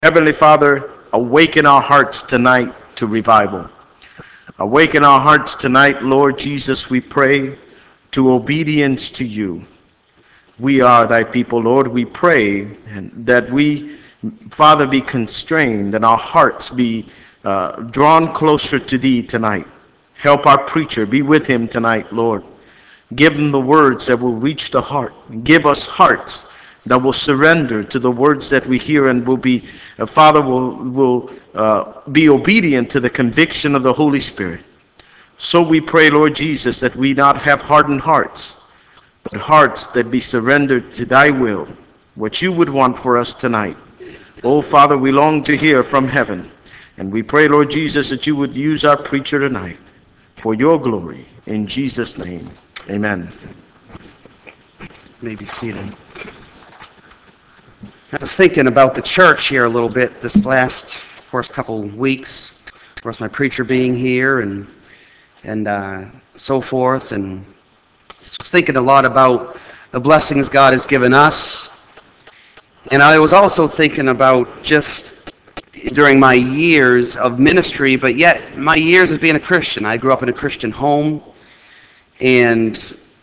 Heavenly Father, awaken our hearts tonight to revival. Awaken our hearts tonight, Lord Jesus, we pray, to obedience to you. We are thy people, Lord. We pray that we, Father, be constrained and our hearts be drawn closer to thee tonight. Help our preacher. Be with him tonight, Lord. Give him the words that will reach the heart. Give us hearts that will surrender to the words that we hear and will be, Father, will be obedient to the conviction of the Holy Spirit. So we pray, Lord Jesus, that we not have hardened hearts, but hearts that be surrendered to thy will, what you would want for us tonight. Oh, Father, we long to hear from heaven. And we pray, Lord Jesus, that you would use our preacher tonight for your glory. In Jesus' name, amen. You may be seated. I was thinking about the church here a little bit this last first couple weeks. Of course, my preacher being here and so forth, and was thinking a lot about the blessings God has given us. And I was also thinking about just during my years of ministry, but yet my years as being a Christian. I grew up in a Christian home, and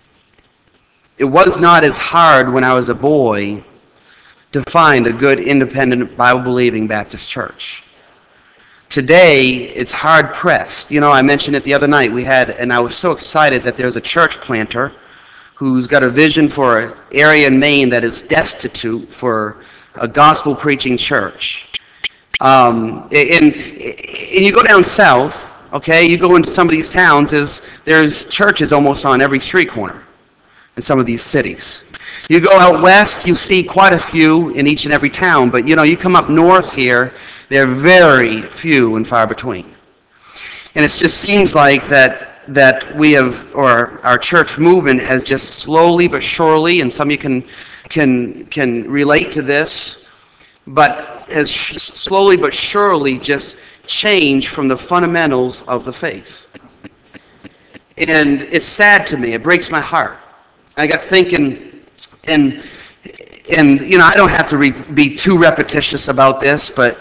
it was not as hard when I was a boy to find a good, independent, Bible-believing Baptist church. Today, it's hard-pressed. You know, I mentioned it the other night. And I was so excited that there's a church planter who's got a vision for an area in Maine that is destitute for a gospel-preaching church. And you go down south, okay, you go into some of these towns, there's churches almost on every street corner in some of these cities. You go out west, you see quite a few in each and every town, but you come up north here, they're very few and far between. And it just seems like that we have, or our church movement has just slowly but surely, and some of you can relate to this, but has slowly but surely just changed from the fundamentals of the faith. And it's sad to me. It breaks my heart. I got thinking, and I don't have to be too repetitious about this, but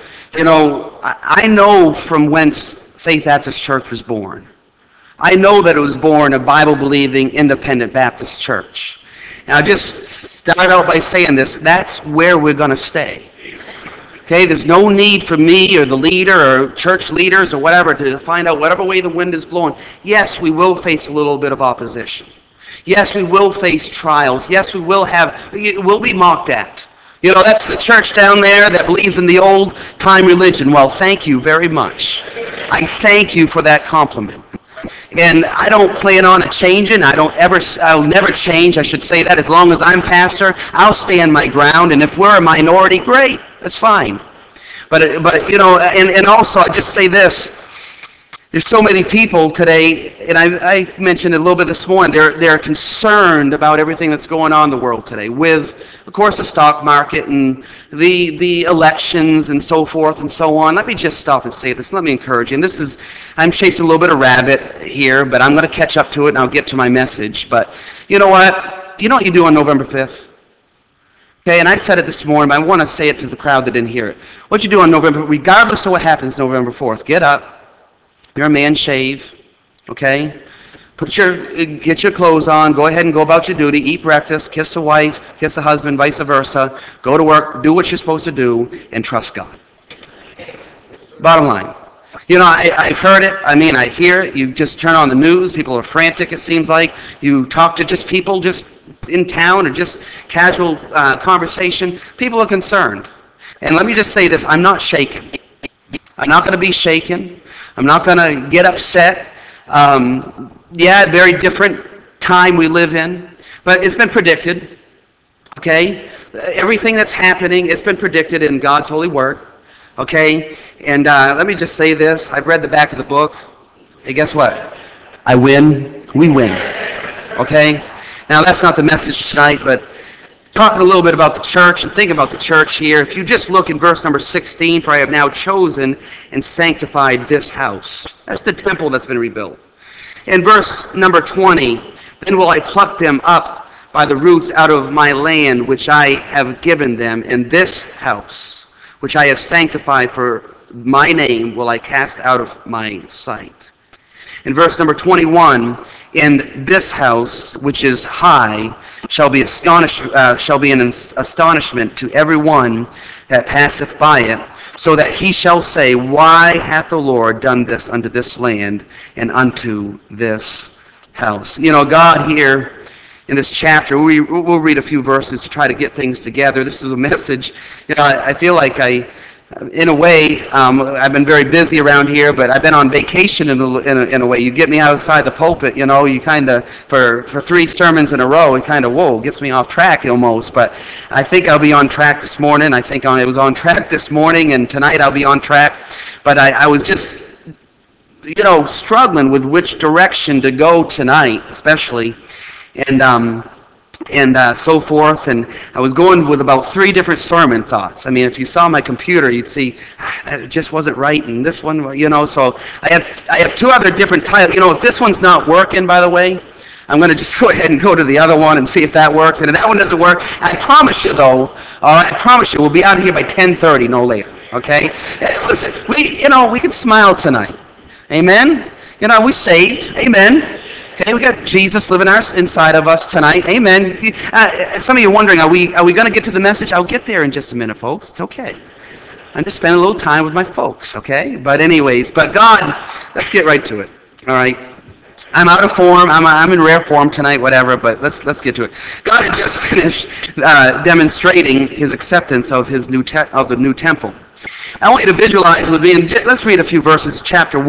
I know from whence Faith Baptist Church was born. I know that it was born a Bible-believing, independent Baptist church. And I'll just start out by saying this: that's where we're going to stay. Okay, there's no need for me or the leader or church leaders or whatever to find out whatever way the wind is blowing. Yes, we will face a little bit of opposition. Yes, we will face trials. Yes, we'll be mocked at. That's the church down there that believes in the old-time religion. Well, thank you very much. I thank you for that compliment. And I don't plan on changing. I'll never change, I should say that. As long as I'm pastor, I'll stand my ground. And if we're a minority, great. That's fine. But and also I just say this. There's so many people today, and I mentioned it a little bit this morning, they're concerned about everything that's going on in the world today with, of course, the stock market and the elections and so forth and so on. Let me just stop and say this. Let me encourage you. And I'm chasing a little bit of rabbit here, but I'm going to catch up to it and I'll get to my message. But you know what? You know what you do on November 5th? Okay, and I said it this morning, but I want to say it to the crowd that didn't hear it. What you do on November, regardless of what happens November 4th, get up. You're a man, shave, okay? Get your clothes on, go ahead and go about your duty, eat breakfast, kiss the wife, kiss the husband, vice versa, go to work, do what you're supposed to do, and trust God. Bottom line. I've heard it, I hear it, you just turn on the news, people are frantic, it seems like. You talk to just people just in town or just casual conversation, people are concerned. And let me just say this, I'm not shaken. I'm not going to be shaken. I'm not going to get upset. Very different time we live in, but it's been predicted, okay? Everything that's happening, it's been predicted in God's holy word, okay? And let me just say this. I've read the back of the book. Hey, guess what? I win. We win, okay? Now, that's not the message tonight, but talking a little bit about the church and thinking about the church here. If you just look in verse number 16, for I have now chosen and sanctified this house. That's the temple that's been rebuilt. In verse number 20, then will I pluck them up by the roots out of my land which I have given them, and this house which I have sanctified for my name, will I cast out of my sight. In verse number 21, in this house, which is high, shall be an astonishment to every one that passeth by it, so that he shall say, why hath the Lord done this unto this land and unto this house? You know, God here in this chapter, we'll read a few verses to try to get things together. This is a message. You know, I feel like in a way, I've been very busy around here, but I've been on vacation in a way. You get me outside the pulpit, you know, you kind of, for 3 sermons in a row, it kind of, whoa, gets me off track almost. But I think I'll be on track this morning. I think I was on track this morning, and tonight I'll be on track. But I was just, you know, struggling with which direction to go tonight, especially. And so forth, and I was going with about 3 different sermon thoughts. I mean, if you saw my computer, you'd see that it just wasn't right, and this one, you know, so I have 2 other different titles. You know, if this one's not working, by the way, I'm going to just go ahead and go to the other one and see if that works, and if that one doesn't work, I promise you, though, I promise you, we'll be out of here by 10:30, no later, okay? Listen, we can smile tonight, amen? You know, we saved, amen? Okay, we got Jesus living inside of us tonight. Amen. Some of you are wondering, are we going to get to the message? I'll get there in just a minute, folks. It's okay. I'm just spending a little time with my folks, okay? But anyways, but God, let's get right to it. All right. I'm out of form. I'm in rare form tonight, whatever. But let's get to it. God had just finished demonstrating His acceptance of the new temple. I want you to visualize with me, and let's read a few verses, chapter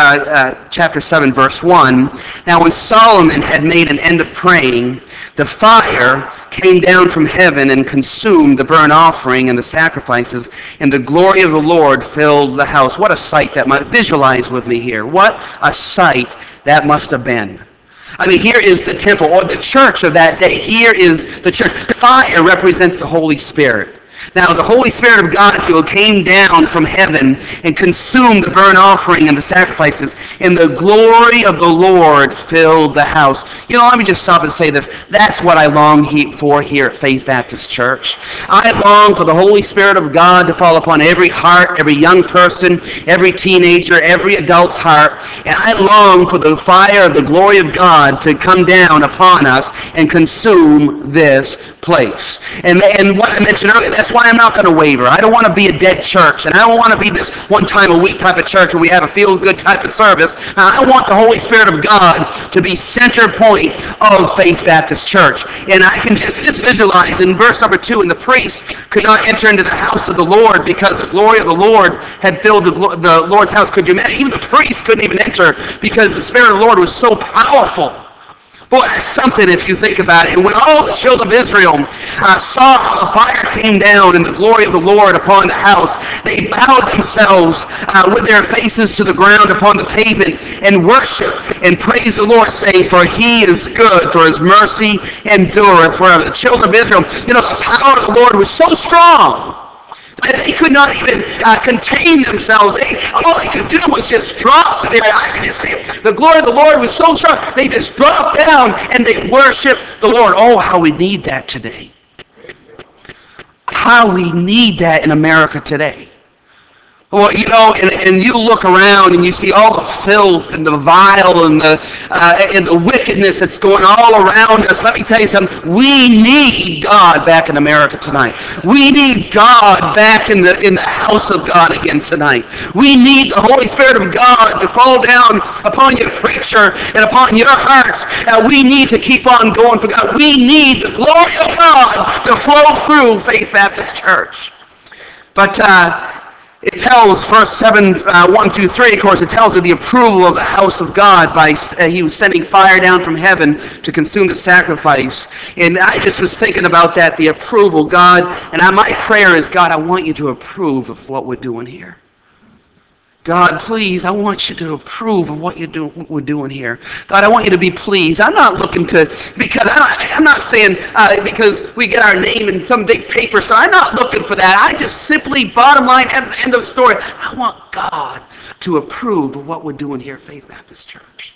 7, verse 1. Now when Solomon had made an end of praying, the fire came down from heaven and consumed the burnt offering and the sacrifices, and the glory of the Lord filled the house. What a sight that must, visualize with me here. What a sight that must have been. I mean, here is the temple, or the church of that day. Here is the church. The fire represents the Holy Spirit. Now, the Holy Spirit of God, if you will, came down from heaven and consumed the burnt offering and the sacrifices, and the glory of the Lord filled the house. You know, let me just stop and say this. That's what I long for here at Faith Baptist Church. I long for the Holy Spirit of God to fall upon every heart, every young person, every teenager, every adult's heart, and I long for the fire of the glory of God to come down upon us and consume this place. And what I mentioned earlier, that's why I'm not going to waver. I don't want to be a dead church, and I don't want to be this one time a week type of church where we have a feel-good type of service. I want the Holy Spirit of God to be center point of Faith Baptist Church. And I can just visualize in verse number 2, and the priest could not enter into the house of the Lord because the glory of the Lord had filled the Lord's house. Could you imagine? Even the priest couldn't even enter because the Spirit of the Lord was so powerful. Boy, that's something if you think about it. And when all the children of Israel saw how the fire came down and the glory of the Lord upon the house, they bowed themselves with their faces to the ground upon the pavement and worshiped and praised the Lord, saying, for He is good, for His mercy endureth forever. The children of Israel, you know, the power of the Lord was so strong that they could not even contain themselves. All they could do was just drop there. I can just say the glory of the Lord was so strong. They just dropped down and they worshiped the Lord. Oh, how we need that today. How we need that in America today. Well, you know, and you look around and you see all the filth and the vile and the wickedness that's going all around us. Let me tell you something. We need God back in America tonight. We need God back in the house of God again tonight. We need the Holy Spirit of God to fall down upon your preacher and upon your hearts. We need to keep on going for God. We need the glory of God to flow through Faith Baptist Church. But it tells, verse 7, 1 through 3, of course, it tells of the approval of the house of God by He was sending fire down from heaven to consume the sacrifice. And I just was thinking about that, the approval, God. And my prayer is, God, I want you to approve of what we're doing here. God, please, I want you to approve of what we're doing here. God, I want you to be pleased. I'm not looking to, because I'm not saying because we get our name in some big paper, so I'm not looking for that. I just simply, bottom line, end of story, I want God to approve of what we're doing here at Faith Baptist Church.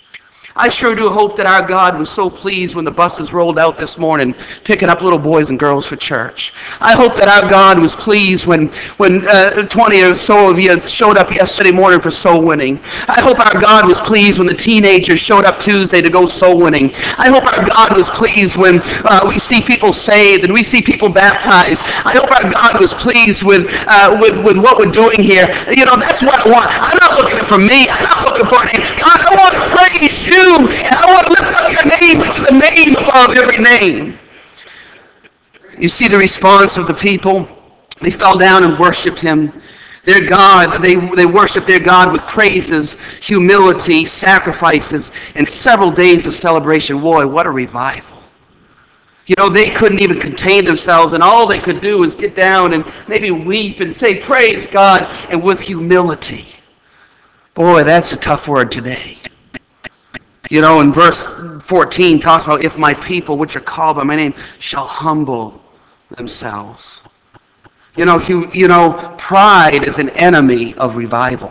I sure do hope that our God was so pleased when the buses rolled out this morning, picking up little boys and girls for church. I hope that our God was pleased when 20 or so of you showed up yesterday morning for soul winning. I hope our God was pleased when the teenagers showed up Tuesday to go soul winning. I hope our God was pleased when we see people saved and we see people baptized. I hope our God was pleased with what we're doing here. You know, that's what I want. I'm not looking for me. I'm not looking for a name. God, I want to praise you. And I want to lift up your name, which is a name above every name. You see the response of the people. They fell down and worshiped him. Their God, they worshiped their God with praises, humility, sacrifices, and several days of celebration. Boy, what a revival. You know, they couldn't even contain themselves, and all they could do was get down and maybe weep and say, praise God, and with humility. Boy, that's a tough word today. You know, in verse 14 talks about, if my people, which are called by my name, shall humble themselves. You know, pride is an enemy of revival.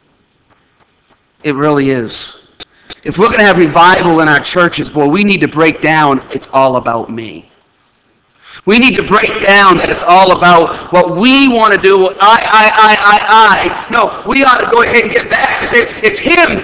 It really is. If we're going to have revival in our churches, boy, we need to break down, it's all about me. We need to break down that it's all about what we want to do. I. No, we ought to go ahead and get back to say, it's him.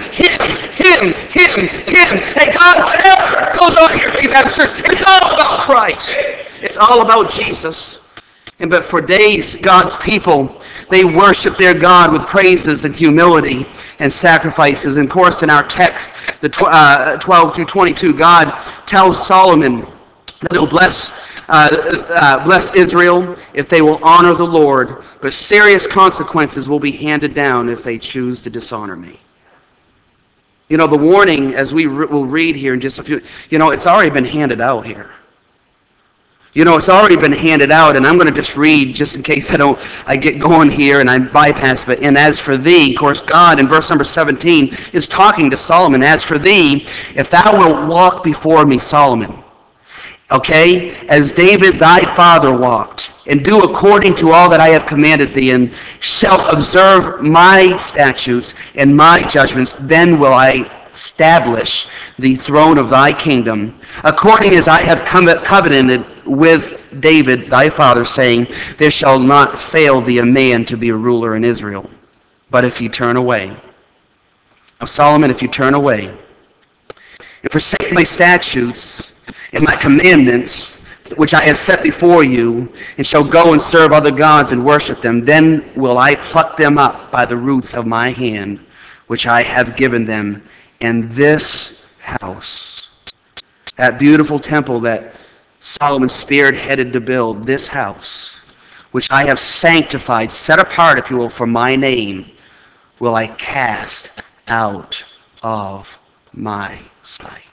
Hey, God, whatever goes on here at Baptist Church, it's all about Christ. It's all about Jesus. But for days, God's people, they worship their God with praises and humility and sacrifices. And of course, in our text, the 12 through 22, God tells Solomon that he'll bless Israel if they will honor the Lord, but serious consequences will be handed down if they choose to dishonor me. You know, the warning, as we will read here in just a few, you know, it's already been handed out here. You know, it's already been handed out, and I'm going to just read just in case I get going here and I bypass it. And as for thee, of course, God in verse number 17 is talking to Solomon. As for thee, if thou wilt walk before me, Solomon, okay, as David thy father walked, and do according to all that I have commanded thee, and shalt observe my statutes and my judgments, then will I establish the throne of thy kingdom, according as I have covenanted with David thy father, saying, there shall not fail thee a man to be a ruler in Israel. But if you turn away, now Solomon, if you turn away, and forsake my statutes and my commandments, which I have set before you, and shall go and serve other gods and worship them, then will I pluck them up by the roots of my hand, which I have given them. And this house, that beautiful temple that Solomon spearheaded to build, this house, which I have sanctified, set apart, if you will, for my name, will I cast out of my sight.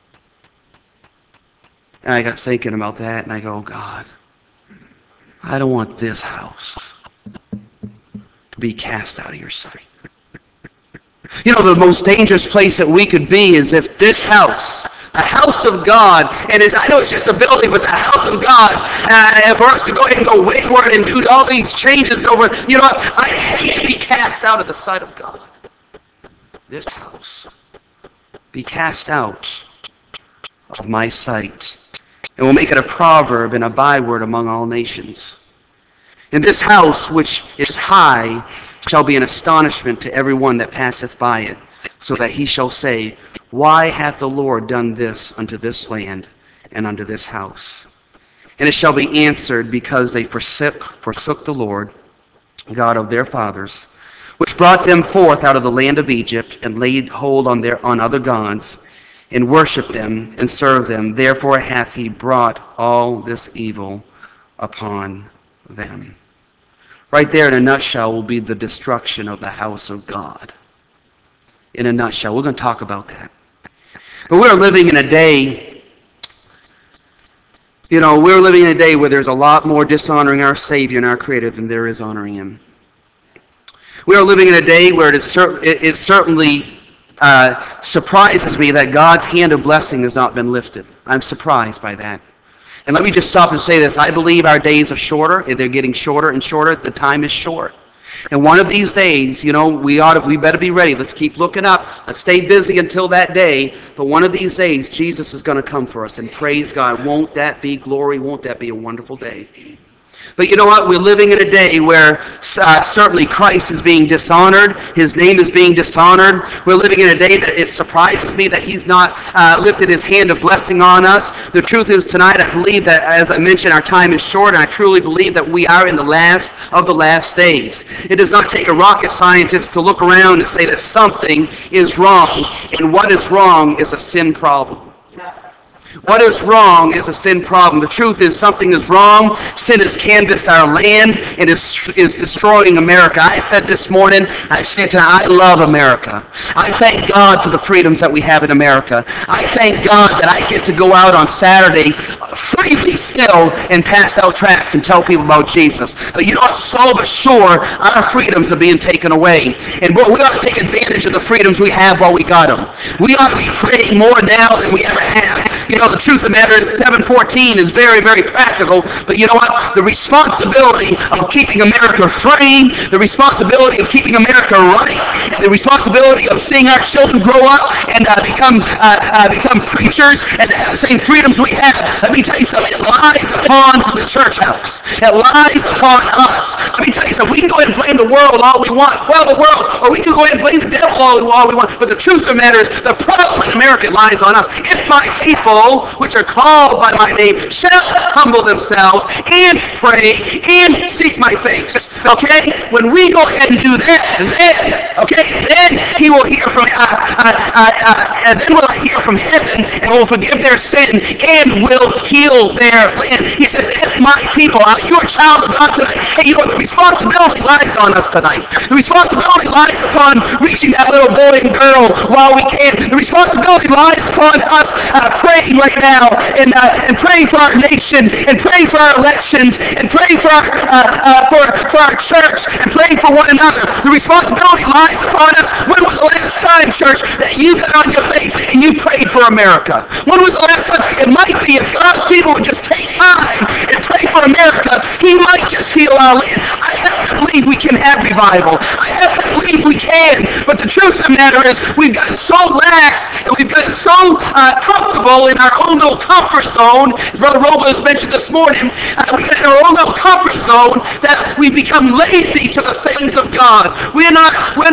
And I got thinking about that, and I go, God, I don't want this house to be cast out of your sight. You know, the most dangerous place that we could be is if this house, the house of God, and I know it's just a building, but the house of God, for us to go ahead and go wayward and do all these changes over, you know what, I hate to be cast out of the sight of God. This house be cast out of my sight, and will make it a proverb and a byword among all nations. And this house, which is high, shall be an astonishment to every one that passeth by it, so that he shall say, why hath the Lord done this unto this land and unto this house? And it shall be answered, because they forsook the Lord, God of their fathers, which brought them forth out of the land of Egypt, and laid hold on other gods, and worshipped them, and served them. Therefore hath he brought all this evil upon them. Right there in a nutshell will be the destruction of the house of God. In a nutshell. We're going to talk about that. But we're living in a day, where there's a lot more dishonoring our Savior and our Creator than there is honoring him. We are living in a day where it certainly surprises me that God's hand of blessing has not been lifted. I'm surprised by that. And let me just stop and say this. I believe our days are shorter. They're getting shorter and shorter. The time is short. And one of these days, we better be ready. Let's keep looking up. Let's stay busy until that day. But one of these days, Jesus is going to come for us. And praise God, won't that be glory? Won't that be a wonderful day? But you know what? We're living in a day where certainly Christ is being dishonored. His name is being dishonored. We're living in a day that it surprises me that he's not lifted his hand of blessing on us. The truth is tonight, I believe that, as I mentioned, our time is short, and I truly believe that we are in the last of the last days. It does not take a rocket scientist to look around and say that something is wrong, and what is wrong is a sin problem. What is wrong is a sin problem. The truth is something is wrong. Sin has canvassed our land and is destroying America. I said this morning, I said tonight, I love America. I thank God for the freedoms that we have in America. I thank God that I get to go out on Saturday freely still and pass out tracts and tell people about Jesus. But you know what? So but sure, our freedoms are being taken away. And we ought to take advantage of the freedoms we have while we got them. We ought to be praying more now than we ever have. The truth of the matter is 714 is very, very practical, but you know what? The responsibility of keeping America free, the responsibility of keeping America right, and the responsibility of seeing our children grow up and become preachers and have the same freedoms we have. Let me tell you something. It lies upon the church house. It lies upon us. Let me tell you something. We can go ahead and blame the world all we want. Well, the world, or we can go ahead and blame the devil all we want. But the truth of the matter is the problem in America lies on us. If my people, which are called by my name, shall humble themselves and pray and seek my face. Okay? When we go ahead and do that, then he will hear from then will I hear from heaven and will forgive their sin and will heal their land. He says, if my people, you're a child of God tonight, hey, the responsibility lies on us tonight. The responsibility lies upon reaching that little boy and girl while we can. The responsibility lies upon us praying right now and praying for our nation and praying for our elections and praying for our church and praying for one another. The responsibility lies upon us. When was the last time, church, that you got on your face and you prayed for America? When was the last time? It might be if God's people would just take time and pray for America, he might just heal our land. I have to believe we can have revival. I have to believe we can. But the truth of the matter is we've gotten so lax and we've gotten so comfortable in our own little comfort zone. As Brother Robles mentioned this morning, we get in our own little comfort zone that we become lazy to the things of God. We're not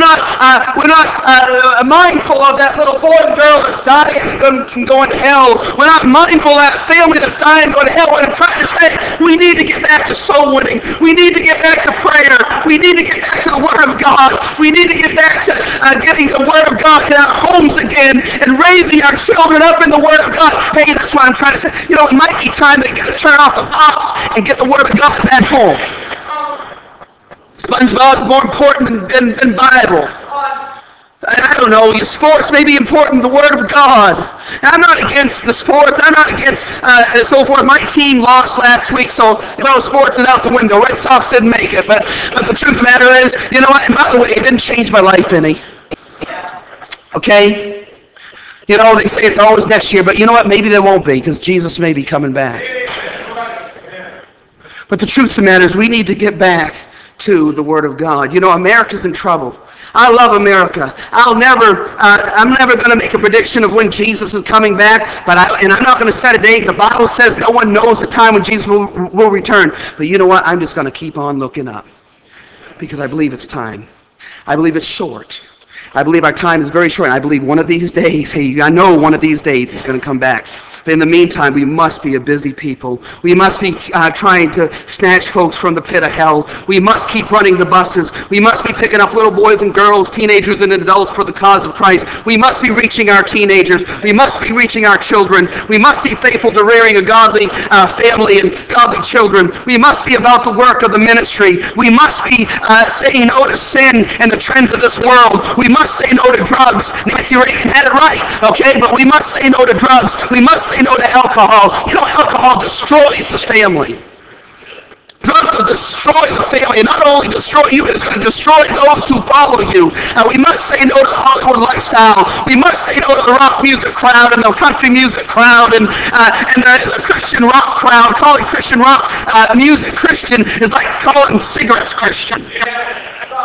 mindful of that little boy and girl that's dying and going to hell. We're not mindful of that family that's dying and going to hell. What I'm trying to say, we need to get back to soul winning. We need to get back to prayer. We need to get back to the Word of God. We need to get back to getting the Word of God in our homes again and raising our children up in the Word of God. Hey, that's what I'm trying to say. It might be time to turn off the pops and get the Word of God back home. SpongeBob is more important than Bible. I don't know, your sports may be important, the Word of God. I'm not against the sports. I'm not against so forth. My team lost last week, so sports is out the window. Red Sox didn't make it, but the truth of the matter is, what? And by the way, it didn't change my life any. Okay? They say it's always next year, but you know what? Maybe there won't be, because Jesus may be coming back. But the truth of the matter is we need to get back to the Word of God. America's in trouble. I love America. I'm never going to make a prediction of when Jesus is coming back, and I'm not going to set a date. The Bible says no one knows the time when Jesus will return. But you know what? I'm just going to keep on looking up because I believe it's time. I believe it's short. I believe our time is very short. And I believe one of these days, I know one of these days he's going to come back. But in the meantime, we must be a busy people. We must be trying to snatch folks from the pit of hell. We must keep running the buses. We must be picking up little boys and girls, teenagers and adults for the cause of Christ. We must be reaching our teenagers. We must be reaching our children. We must be faithful to rearing a godly family and godly children. We must be about the work of the ministry. We must be saying no to sin and the trends of this world. We must say no to drugs. Nancy Reagan had it right, okay? But we must say no to drugs. We must say no to alcohol. Alcohol destroys the family. Drugs will destroy the family. And not only destroy you, it's going to destroy those who follow you. We must say no to the Hollywood lifestyle. We must say no to the rock music crowd and the country music crowd and the Christian rock crowd. Calling Christian rock music Christian is like calling cigarettes Christian.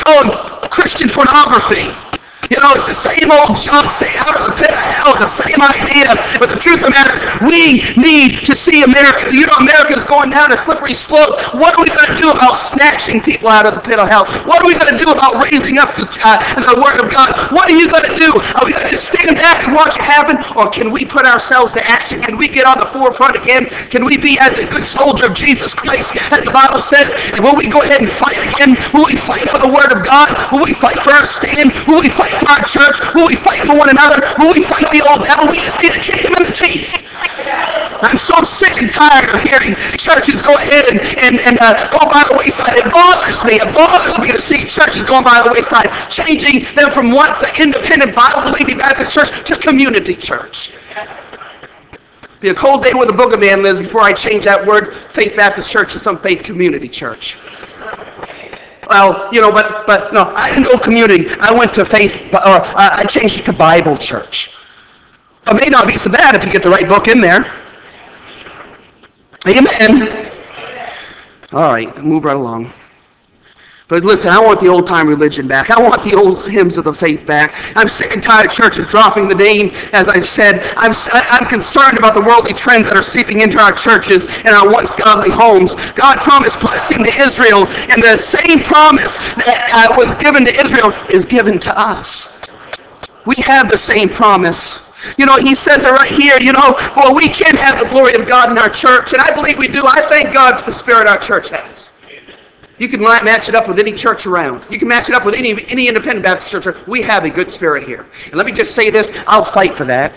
Christian pornography. You know, it's the same old junk, say out of the pit of hell, it's the same idea. But the truth of the matter is, we need to see America. You know, America's going down a slippery slope. What are we going to do about snatching people out of the pit of hell? What are we going to do about raising up the Word of God? What are you going to do? Are we going to just stand back and watch it happen? Or can we put ourselves to action? Can we get on the forefront again? Can we be as a good soldier of Jesus Christ, as the Bible says? And will we go ahead and fight again? Will we fight for the Word of God? Will we fight for our stand? Will we fight for our church? Will we fight for one another? Will we fight the old devil? We just need to kick him in the teeth. I'm so sick and tired of hearing churches go ahead and go by the wayside. It bothers me. It bothers me to see churches going by the wayside, changing them from once an independent Bible-believing Baptist church to community church. Be a cold day where the booger man lives before I change that word, Faith Baptist Church, to some faith community church. Well, you know, but no, I didn't go community. I went to faith, or I changed it to Bible church. It may not be so bad if you get the right book in there. Amen. All right, move right along. But listen, I want the old-time religion back. I want the old hymns of the faith back. I'm sick and tired of churches dropping the name. As I've said, I'm concerned about the worldly trends that are seeping into our churches and our once godly homes. God promised blessing to Israel, and the same promise that was given to Israel is given to us. We have the same promise. You know, he says it right here, you know, well, we can have the glory of God in our church, and I believe we do. I thank God for the spirit our church has. You can match it up with any church around. You can match it up with any independent Baptist church. We have a good spirit here. And let me just say this, I'll fight for that.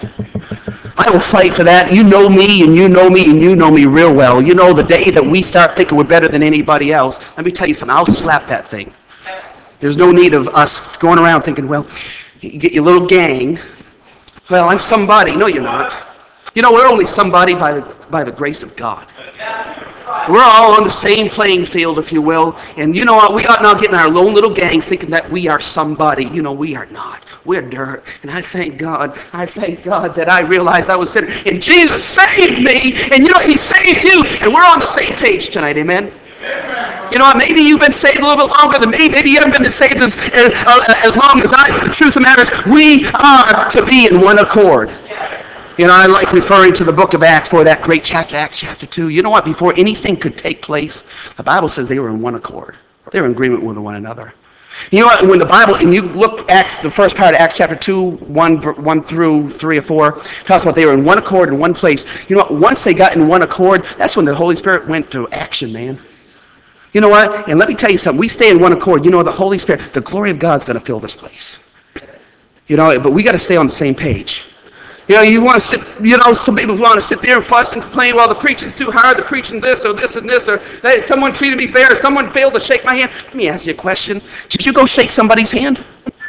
I will fight for that. You know me, and you know me, and you know me real well. You know the day that we start thinking we're better than anybody else, let me tell you something, I'll slap that thing. There's no need of us going around thinking, well, you get your little gang. Well, I'm somebody. No, you're not. You know, we're only somebody by the grace of God. We're all on the same playing field, if you will. And you know what? We ought not get in our lone little gangs thinking that we are somebody. You know, we are not. We're dirt. And I thank God that I realized I was a sinner. And Jesus saved me. And you know, he saved you. And we're on the same page tonight. Amen? You know what? Maybe you've been saved a little bit longer than me. Maybe you haven't been saved as long as I. But the truth of the matter is, we are to be in one accord. You know, I like referring to the book of Acts for that great chapter, Acts chapter 2. You know what? Before anything could take place, the Bible says they were in one accord. They were in agreement with one another. You know what? When the Bible, and you look the first part of Acts chapter 2, 1 through 3 or 4, talks about they were in one accord in one place. You know what? Once they got in one accord, that's when the Holy Spirit went to action, man. You know what? And let me tell you something. We stay in one accord. You know, the Holy Spirit, the glory of God's going to fill this place. You know, but we got to stay on the same page. You know, you want to sit, you know, some people want to sit there and fuss and complain, well, the preaching's too hard, the preaching this or this and this, or hey, someone treated me fair, someone failed to shake my hand. Let me ask you a question. Did you go shake somebody's hand?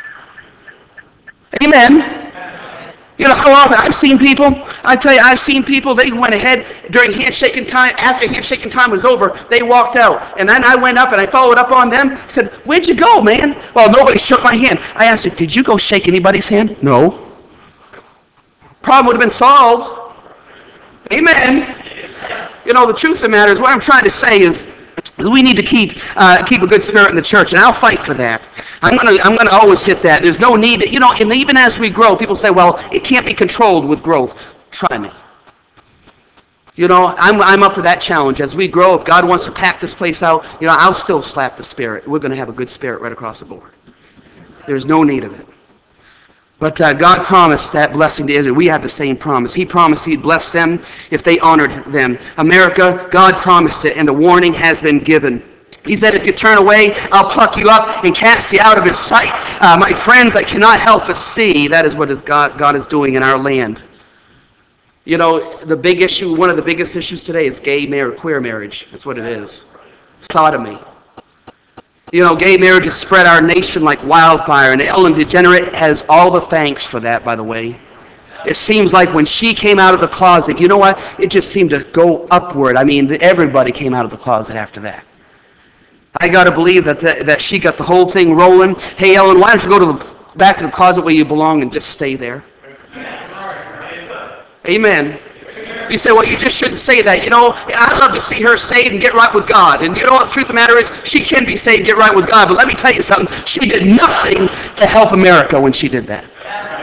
Amen. You know how often I've seen people, I tell you, I've seen people, they went ahead during handshaking time, after handshaking time was over, they walked out. And then I went up and I followed up on them, said, where'd you go, man? Well, nobody shook my hand. I asked them, did you go shake anybody's hand? No. Problem would have been solved. Amen. You know, the truth of the matter is, what I'm trying to say is we need to keep a good spirit in the church, and I'll fight for that. I'm gonna always hit that. There's no need, you know, and even as we grow, people say, well, it can't be controlled with growth. Try me. You know, I'm up for that challenge. As we grow, if God wants to pack this place out, you know, I'll still slap the spirit. We're going to have a good spirit right across the board. There's no need of it. But God promised that blessing to Israel. We have the same promise. He promised he'd bless them if they honored them. America, God promised it, and the warning has been given. He said, if you turn away, I'll pluck you up and cast you out of his sight. My friends, I cannot help but see that is what God is doing in our land. You know, the big issue, one of the biggest issues today is queer marriage. That's what it is. Sodomy. You know, gay marriage has spread our nation like wildfire, and Ellen DeGeneres has all the thanks for that, by the way. It seems like when she came out of the closet, you know what? It just seemed to go upward. I mean, everybody came out of the closet after that. I got to believe that she got the whole thing rolling. Hey, Ellen, why don't you go back to the closet where you belong and just stay there? Amen. You say, well, you just shouldn't say that. I'd love to see her saved and get right with God. And you know what the truth of the matter is? She can be saved and get right with God. But let me tell you something. She did nothing to help America when she did that.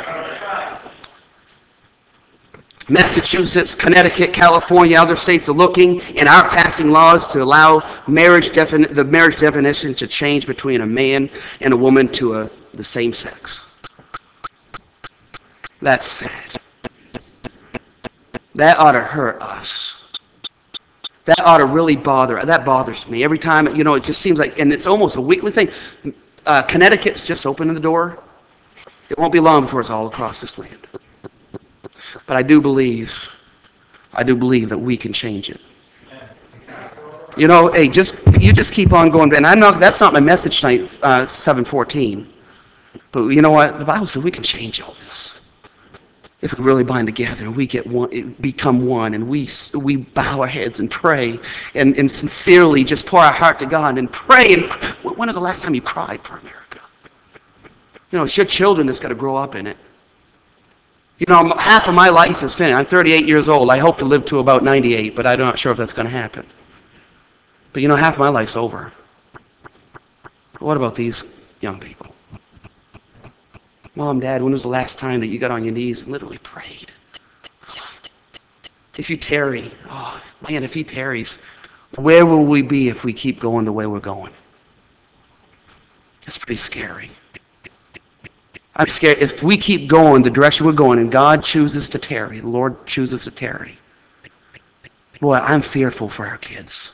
Massachusetts, Connecticut, California, other states are looking and are passing laws to allow the marriage definition to change between a man and a woman to the same sex. That's sad. That ought to hurt us. That ought to really that bothers me. Every time, it just seems like, and it's almost a weekly thing. Connecticut's just opening the door. It won't be long before it's all across this land. But I do believe that we can change it. Hey, you just keep on going. And that's not my message tonight, 7:14. But you know what? The Bible says we can change all this. If we really bind together and we become one, and we bow our heads and pray and sincerely just pour our heart to God and pray. And when was the last time you cried for America? It's your children that's got to grow up in it. Half of my life is finished. I'm 38 years old. I hope to live to about 98, but I'm not sure if that's going to happen. But half of my life's over. What about these young people? Mom, Dad, when was the last time that you got on your knees and literally prayed? If he tarries, where will we be if we keep going the way we're going? That's pretty scary. I'm scared. If we keep going the direction we're going and God chooses to tarry, the Lord chooses to tarry, boy, I'm fearful for our kids.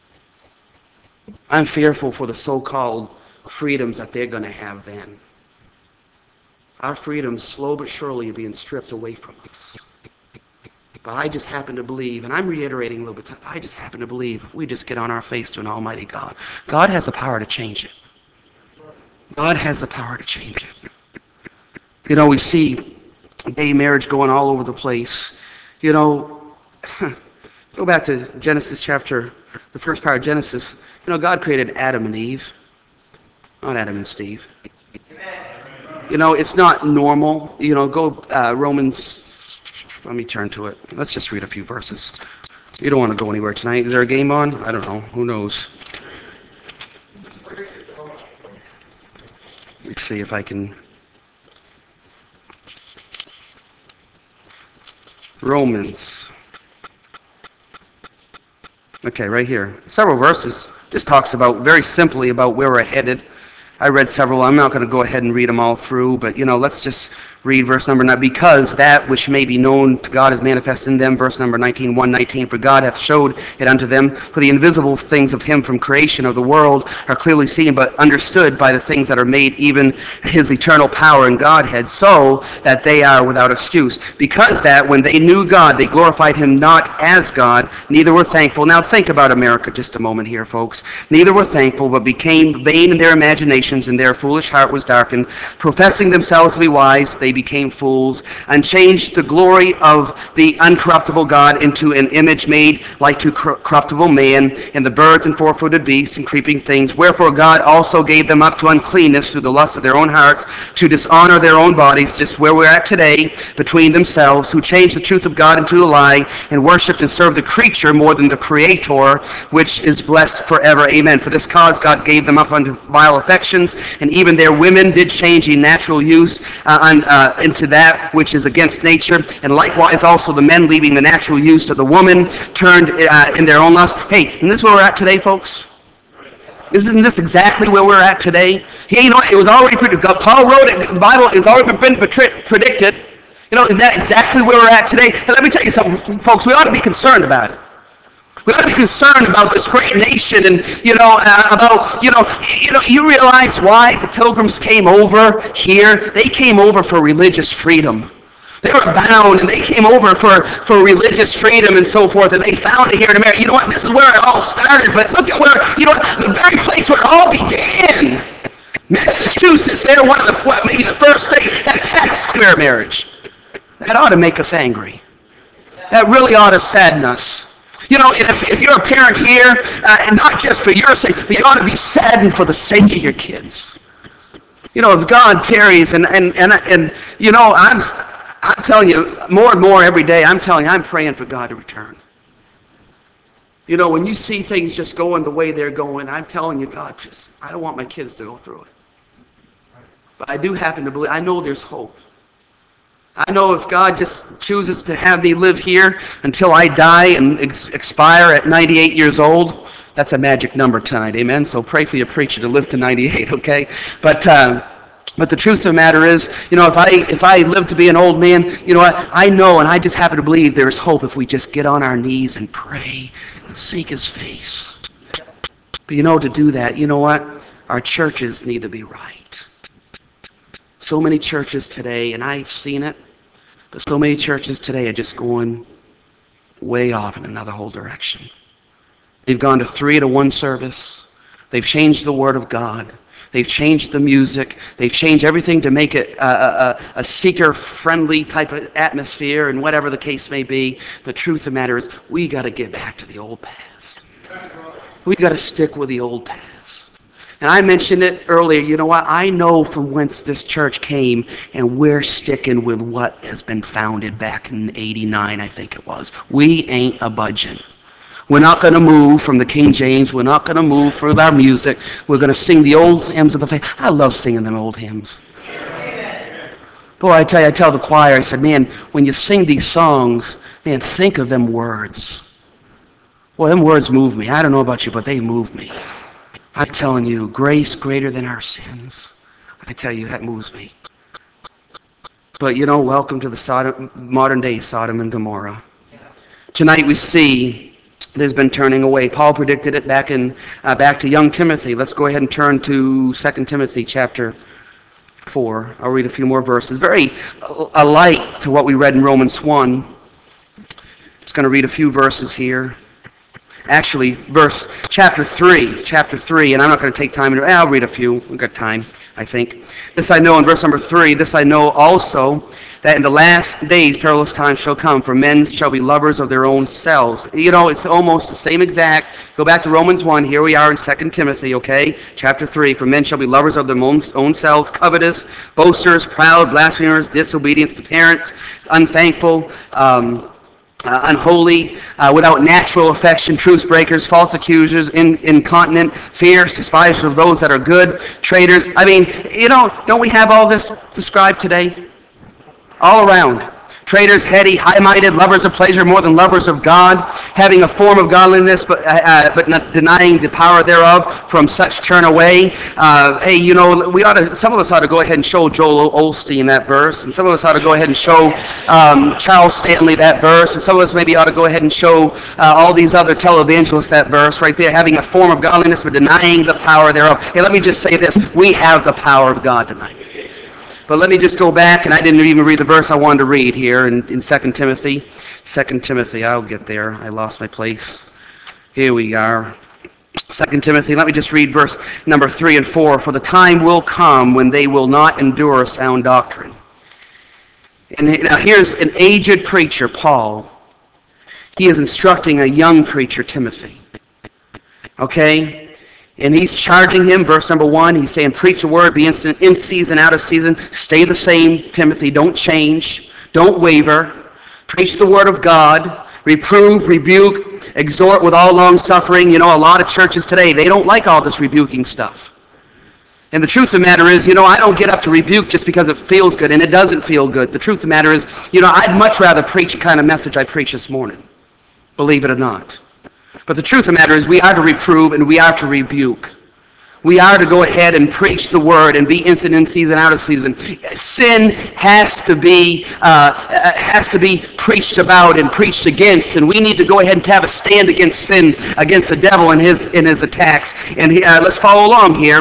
I'm fearful for the so-called freedoms that they're going to have then. Our freedoms, slow but surely, are being stripped away from us. But I just happen to believe, and I'm reiterating a little bit, I just happen to believe if we just get on our face to an almighty God, God has the power to change it. God has the power to change it. We see gay marriage going all over the place. Go back to Genesis chapter, the first part of Genesis. God created Adam and Eve, not Adam and Steve. It's not normal. Go Romans, let me turn to it. Let's just read a few verses. You don't want to go anywhere tonight. Is there a game on? I don't know. Who knows? Let's see if I can... Romans. Okay, right here. Several verses. Just talks about, very simply, about where we're headed. I read several. I'm not going to go ahead and read them all through, but let's just read verse number 9. Because that which may be known to God is manifest in them, verse number 19, 1:19. For God hath showed it unto them, for the invisible things of him from creation of the world are clearly seen, but understood by the things that are made, even his eternal power and Godhead, so that they are without excuse. Because that when they knew God, they glorified him not as God, neither were thankful. Now think about America just a moment here, folks. Neither were thankful, but became vain in their imaginations, and their foolish heart was darkened. Professing themselves to be wise, they became fools, and changed the glory of the uncorruptible God into an image made like to corruptible man, and the birds and four-footed beasts and creeping things. Wherefore God also gave them up to uncleanness through the lust of their own hearts, to dishonor their own bodies, just where we're at today, between themselves, who changed the truth of God into a lie, and worshipped and served the creature more than the Creator, which is blessed forever. Amen. For this cause God gave them up unto vile affections, and even their women did change a natural use into that which is against nature, and likewise also the men, leaving the natural use of the woman, turned in their own lust. Hey, isn't this where we're at today, folks? Isn't this exactly where we're at today? Hey, it was already predicted. Paul wrote it. The Bible has already been predicted. Isn't that exactly where we're at today? And let me tell you something, folks. We ought to be concerned about it. We ought to be concerned about this great nation, and you realize why the Pilgrims came over here? They came over for religious freedom. They were bound, and they came over for religious freedom and so forth, and they found it here in America. You know what? This is where it all started, but look at where, the very place where it all began. Massachusetts, they're one of maybe the first state that passed queer marriage. That ought to make us angry. That really ought to sadden us. If you're a parent here, and not just for your sake, but you ought to be saddened for the sake of your kids. If God tarries, and I'm telling you, more and more every day, I'm telling you, I'm praying for God to return. You know, when you see things just going the way they're going, I'm telling you, God, I don't want my kids to go through it. But I do happen to believe, I know there's hope. I know if God just chooses to have me live here until I die and expire at 98 years old, that's a magic number tonight, amen? So pray for your preacher to live to 98, okay? But the truth of the matter is, you know, if I live to be an old man, you know what? I know, and I just happen to believe there is hope if we just get on our knees and pray and seek His face. But you know, to do that, you know what? Our churches need to be right. So many churches today, and I've seen it, but so many churches today are just going way off in another whole direction. They've gone to 3 to 1 service. They've changed the Word of God. They've changed the music. They've changed everything to make it a seeker-friendly type of atmosphere, and whatever the case may be. The truth of the matter is, we got to get back to the old paths. We got to stick with the old paths. And I mentioned it earlier, you know what? I know from whence this church came, and we're sticking with what has been founded back in 89, I think it was. We ain't a budging. We're not going to move from the King James. We're not going to move with our music. We're going to sing the old hymns of the faith. I love singing them old hymns. Boy, I tell the choir, I said, man, when you sing these songs, man, think of them words. Well, them words move me. I don't know about you, but they move me. I'm telling you, grace greater than our sins. I tell you, that moves me. But you know, welcome to the modern day Sodom and Gomorrah. Tonight we see there's been turning away. Paul predicted it back to young Timothy. Let's go ahead and turn to 2 Timothy chapter 4. I'll read a few more verses. Very alike to what we read in Romans 1. Just going to read a few verses here. Actually, chapter 3, and I'm not going to take time. I'll read a few. We've got time, I think. This I know in verse number 3, this I know also, that in the last days perilous times shall come, for men shall be lovers of their own selves. You know, it's almost the same exact. Go back to Romans 1. Here we are in 2 Timothy, okay? Chapter 3. For men shall be lovers of their own selves, covetous, boasters, proud, blasphemers, disobedient to parents, unthankful, unholy, without natural affection, truce breakers, false accusers, incontinent, fierce, despisers of those that are good, traitors. I mean, you know, don't we have all this described today? All around. Traitors, heady, high-minded, lovers of pleasure more than lovers of God, having a form of godliness, but not denying the power thereof. From such turn away. Hey, you know, some of us ought to go ahead and show Joel Osteen that verse, and some of us ought to go ahead and show Charles Stanley that verse, and some of us maybe ought to go ahead and show all these other televangelists that verse right there, having a form of godliness, but denying the power thereof. Hey, let me just say this: we have the power of God tonight. But let me just go back, and I didn't even read the verse I wanted to read here in 2 Timothy. 2 Timothy, I'll get there. I lost my place. Here we are. 2 Timothy, let me just read verse number 3 and 4. For the time will come when they will not endure sound doctrine. And now here's an aged preacher, Paul. He is instructing a young preacher, Timothy. Okay? And he's charging him, verse number 1, he's saying, preach the word, be in season, out of season, stay the same, Timothy, don't change, don't waver, preach the word of God, reprove, rebuke, exhort with all long suffering. You know, a lot of churches today, they don't like all this rebuking stuff. And the truth of the matter is, you know, I don't get up to rebuke just because it feels good, and it doesn't feel good. The truth of the matter is, you know, I'd much rather preach the kind of message I preached this morning, believe it or not. But the truth of the matter is, we are to reprove and we are to rebuke. We are to go ahead and preach the word and be instant in season, out of season. Sin has to be preached about and preached against, and we need to go ahead and have a stand against sin, against the devil and his attacks. And let's follow along here.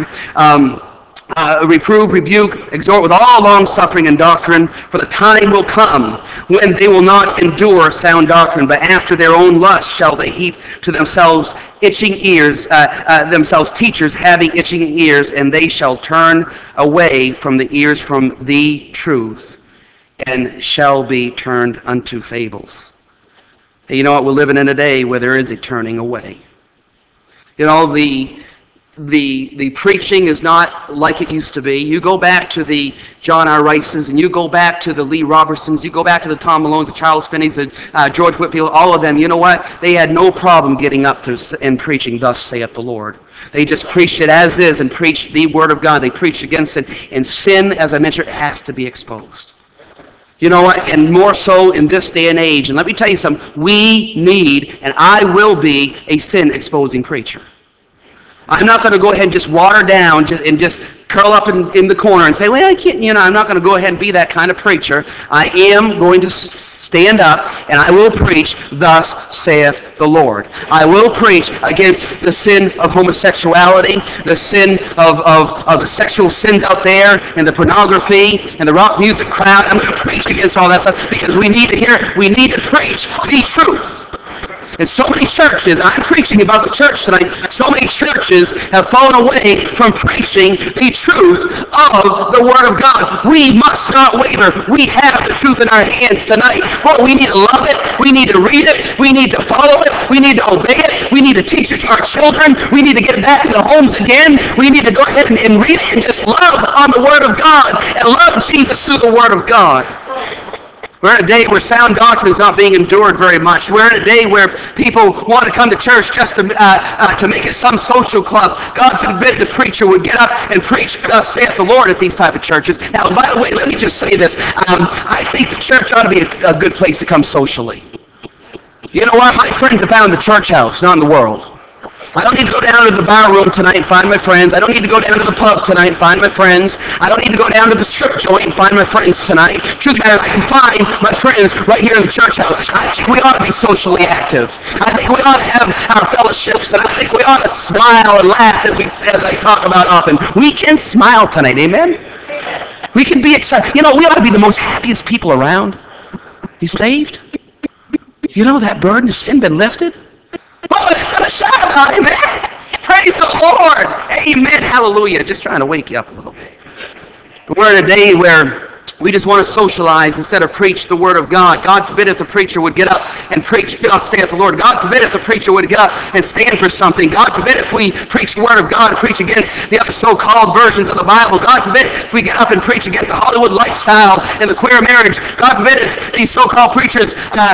Reprove, rebuke, exhort with all long suffering and doctrine, for the time will come when they will not endure sound doctrine, but after their own lust shall they heap to themselves itching ears, themselves teachers having itching ears, and they shall turn away from the ears from the truth, and shall be turned unto fables. And you know what? We're living in a day where there is a turning away. You know, the the preaching is not like it used to be. You go back to the John R. Rices, and you go back to the Lee Robertsons, you go back to the Tom Malones, the Charles Finneys, the George Whitfield, all of them. You know what? They had no problem getting up and preaching, "Thus saith the Lord." They just preached it as is and preached the Word of God. They preached against sin. And sin, as I mentioned, has to be exposed. You know what? And more so in this day and age. And let me tell you something. We need, and I will be, a sin-exposing preacher. I'm not going to go ahead and just water down and just curl up in the corner and say, well, I can't, I'm not going to go ahead and be that kind of preacher. I am going to stand up and I will preach, "Thus saith the Lord." I will preach against the sin of homosexuality, the sin of the sexual sins out there, and the pornography, and the rock music crowd. I'm going to preach against all that stuff because we need to preach the truth. And so many churches, I'm preaching about the church tonight, so many churches have fallen away from preaching the truth of the Word of God. We must not waver. We have the truth in our hands tonight. Well, we need to love it. We need to read it. We need to follow it. We need to obey it. We need to teach it to our children. We need to get back in the homes again. We need to go ahead and read it and just love on the Word of God and love Jesus through the Word of God. We're in a day where sound doctrine is not being endured very much. We're in a day where people want to come to church just to make it some social club. God forbid the preacher would get up and preach, "Thus saith the Lord," at these type of churches. Now, by the way, let me just say this. I think the church ought to be a good place to come socially. You know what? My friends are found in the church house, not in the world. I don't need to go down to the bar room tonight and find my friends. I don't need to go down to the pub tonight and find my friends. I don't need to go down to the strip joint and find my friends tonight. Truth matters, I can find my friends right here in the church house. I think we ought to be socially active. I think we ought to have our fellowships, and I think we ought to smile and laugh as I talk about often. We can smile tonight, amen? We can be excited. We ought to be the most happiest people around. You saved? That burden of sin been lifted? Oh, let's have a shout about it, man. Praise the Lord. Amen. Hallelujah. Just trying to wake you up a little bit. We're in a day where we just want to socialize instead of preach the Word of God. God forbid if the preacher would get up and preach, "Thus saith the Lord." God forbid if the preacher would get up and stand for something. God forbid if we preach the Word of God and preach against the other so-called versions of the Bible. God forbid if we get up and preach against the Hollywood lifestyle and the queer marriage. God forbid if these so-called preachers,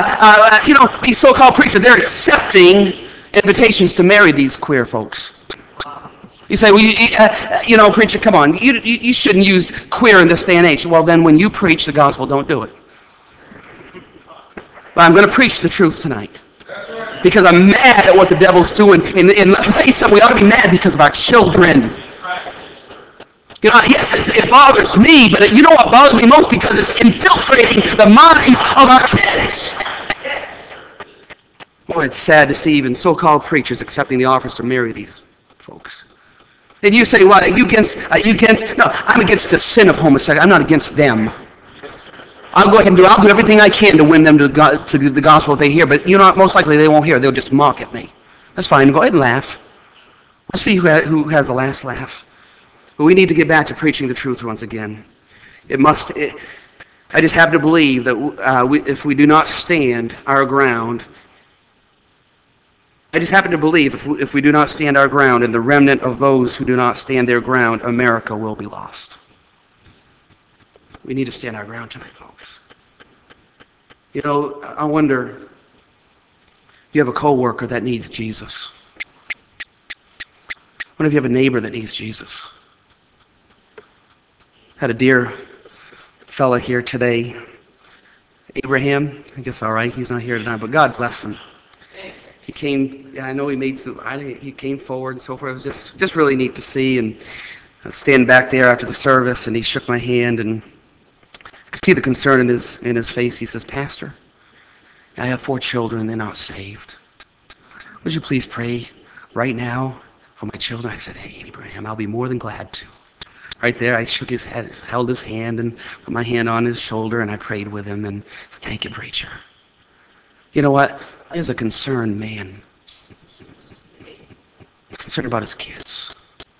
they're accepting invitations to marry these queer folks. You say, well, preacher, come on. You shouldn't use queer in this day and age. Well, then when you preach the gospel, don't do it. But I'm going to preach the truth tonight because I'm mad at what the devil's doing. And let me tell you something, we ought to be mad because of our children. Yes, it bothers me, but you know what bothers me most? Because it's infiltrating the minds of our kids. Well, it's sad to see even so-called preachers accepting the offers to marry these folks. And you say, "What? Are you against? No, I'm against the sin of homosexuality. I'm not against them. I'll go ahead and I'll do everything I can to win them to the gospel if they hear. But most likely they won't hear. They'll just mock at me. That's fine. Go ahead and laugh. We'll see who has the last laugh. But we need to get back to preaching the truth once again. I just happen to believe that if we do not stand our ground, if we do not stand our ground, and the remnant of those who do not stand their ground, America will be lost. We need to stand our ground tonight, folks. I wonder if you have a coworker that needs Jesus. I wonder if you have a neighbor that needs Jesus. Had a dear fella here today, Abraham. I guess all right, he's not here tonight, but God bless him. He came. I know he made some. He came forward and so forth. It was just really neat to see. And I was standing back there after the service, and he shook my hand, and I could see the concern in his face. He says, "Pastor, I have 4 children. They're not saved. Would you please pray right now for my children?" I said, "Hey, Abraham, I'll be more than glad to." Right there, I shook his head, held his hand, and put my hand on his shoulder, and I prayed with him. And said, "Thank you, preacher." You know what? There's a concerned man. He's concerned about his kids.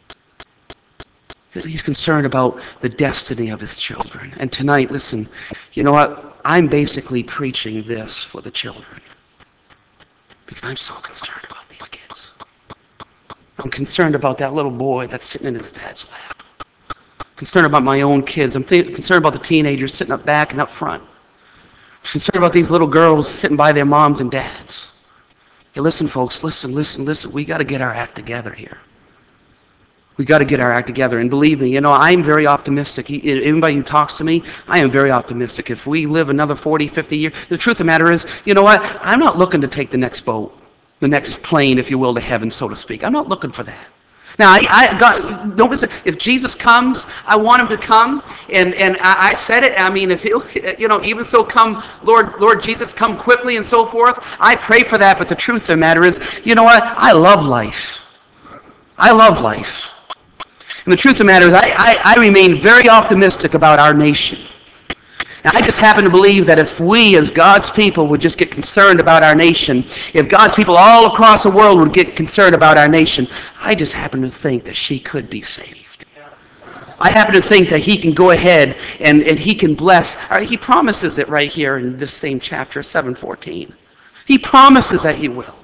He's concerned about the destiny of his children. And tonight, listen, you know what? I'm basically preaching this for the children. Because I'm so concerned about these kids. I'm concerned about that little boy that's sitting in his dad's lap. Concerned about my own kids. I'm concerned about the teenagers sitting up back and up front. I'm concerned about these little girls sitting by their moms and dads. Hey, listen, folks, listen. We got to get our act together here. We got to get our act together. And believe me, I'm very optimistic. Anybody who talks to me, I am very optimistic. If we live another 40, 50 years, the truth of the matter is, you know what? I'm not looking to take the next boat, the next plane, if you will, to heaven, so to speak. I'm not looking for that. Now, don't listen. If Jesus comes, I want him to come. And I said it. I mean, if he'll, even so come, Lord Jesus, come quickly and so forth. I pray for that. But the truth of the matter is, you know what? I love life. I love life. And the truth of the matter is, I remain very optimistic about our nation. And I just happen to believe that if we, as God's people, would just get concerned about our nation, if God's people all across the world would get concerned about our nation, I just happen to think that she could be saved. I happen to think that he can go ahead and he can bless. He promises it right here in this same chapter, 7:14. He promises that he will.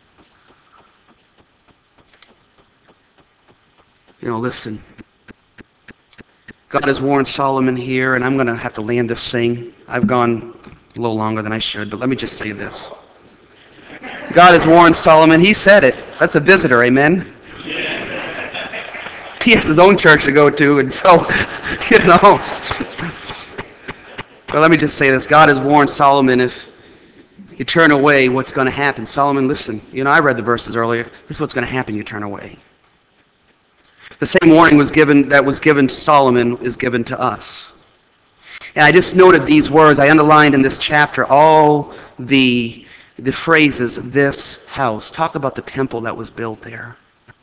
Listen. God has warned Solomon here, and I'm going to have to land this thing. I've gone a little longer than I should, but let me just say this. God has warned Solomon. He said it. That's a visitor, amen? He has his own church to go to, and so, But let me just say this. God has warned Solomon, if you turn away, what's going to happen? Solomon, listen. I read the verses earlier. This is what's going to happen, you turn away. The same warning that was given to Solomon is given to us. And I just noted these words. I underlined in this chapter all the phrases, this house. Talk about the temple that was built there.